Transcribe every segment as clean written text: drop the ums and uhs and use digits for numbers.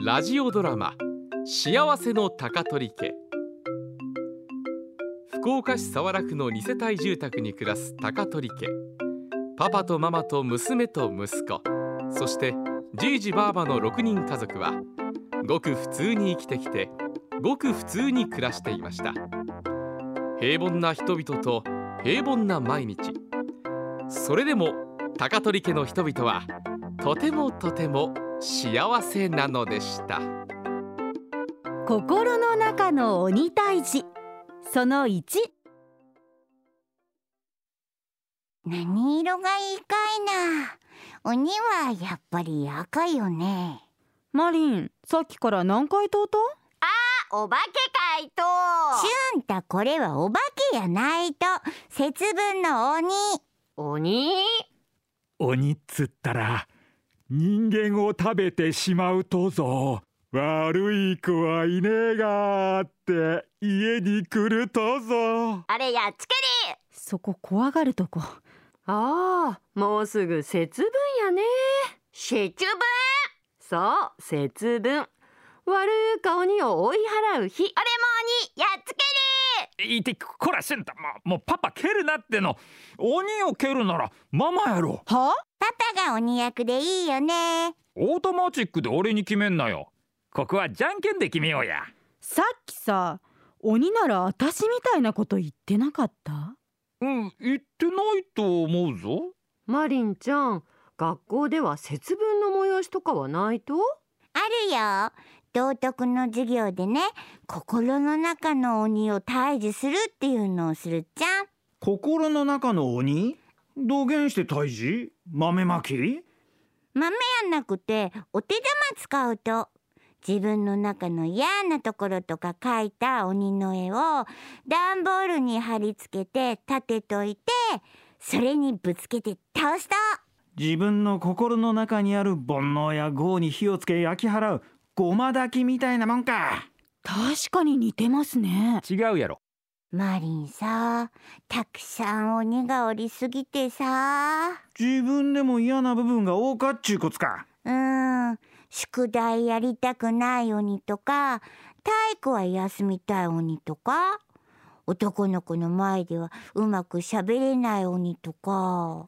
ラジオドラマ幸せの高取家。福岡市早良区の2世帯住宅に暮らす高取家。パパとママと娘と息子、そしてじいじばあばの6人家族はごく普通に生きてきて、ごく普通に暮らしていました。平凡な人々と平凡な毎日。それでも高取家の人々はとてもとても幸せなのでした。 心の中の鬼退治その1。 何色がいいかいな。鬼はやっぱり赤よね。 マリン、さっきから何回とうと？ お化けかいと。しゅんた、これはお化けやないと。節分の鬼。 鬼っつったら人間を食べてしまうとぞ。悪い子はいねえがって家に来るとぞ。 あれやっつけり。 そこ怖がるとこ。 もうすぐ節分やね。 節分。 そう、節分。悪いか鬼を追い払う日。 あれも鬼やっつけり。 いてこらしゅんた、もうパパ蹴るなっての。鬼を蹴るならママやろ。 は？ パパが鬼役でいいよね。 オートマチックで俺に決めんなよ。ここはじゃんけんで決めようや。 さっきさ、鬼なら私みたいなこと言ってなかった？ 言ってないと思うぞ。 マリンちゃん、学校では節分の催しとかはないと？ あるよ。道徳の授業でね、心の中の鬼を退治するっていうのをするじゃん。 心の中の鬼？どげんして退治？豆まき？ 豆やなくてお手玉使うと、自分の中の嫌なところとか描いた鬼の絵を段ボールに貼り付けて立てといて、それにぶつけて倒すと。 自分の心の中にある煩悩や業に火をつけ焼き払うごま炊きみたいなもんか。 確かに似てますね。 違うやろ。 マリンさ、たくさん鬼がおりすぎてさ。 自分でも嫌な部分が多かっちゅうこつか。 宿題やりたくない鬼とか、体育は休みたい鬼とか、男の子の前ではうまくしゃべれない鬼とか。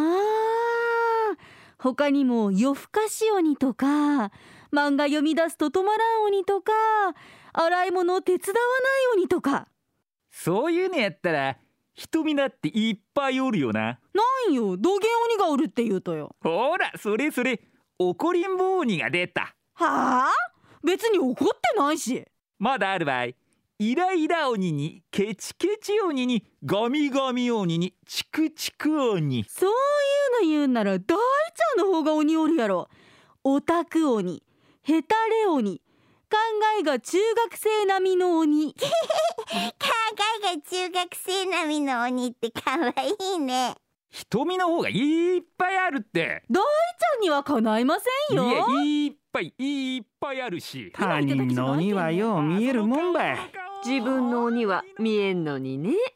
他にも夜更かし鬼とか、漫画読み出すと止まらん鬼とか、洗い物を手伝わない鬼とか。 そういうのやったら瞳だっていっぱいおるよな。 なんよ、土下鬼がおるって言うとよ。 ほら、それ怒りんぼ鬼が出た。 はあ？別に怒ってないし。 まだあるばい。イライラ鬼にケチケチ鬼にガミガミ鬼にチクチク鬼。 そういうの言うんなら大ちゃんの方が鬼おるやろ。オタク鬼、ヘタレ鬼、考えが中学生並みの鬼。 考えが中学生並みの鬼ってかわいいね。 瞳の方がいっぱいあるって。 大ちゃんにはかないませんよ。 いっぱいあるし。 他人の鬼はよう見えるもんばい。 自分の鬼は見えんのにね。